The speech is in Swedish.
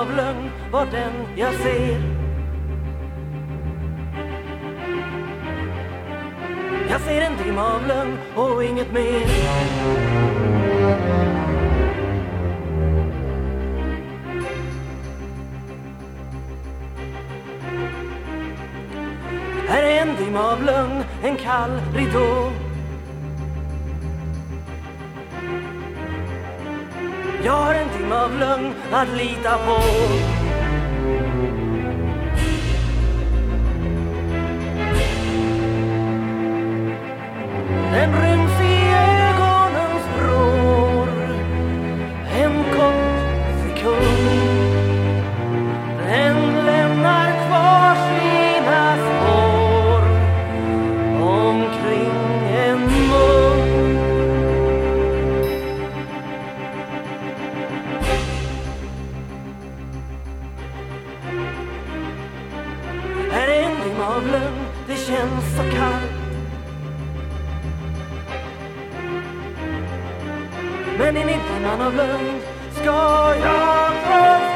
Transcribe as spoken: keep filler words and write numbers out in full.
av lögn var den jag ser. Jag ser en dimma av lögn och inget mer. Här är en dimma av lögn, en kall ridå. Jag har en dimma av lögn att lita på. Den ryms i ögonens vrår. En kort sekund. Den lämnar kvar sina spår omkring en mun. Här är en dimma av lögn, det känns så kallt. Men in i dimman av lögn ska jag trots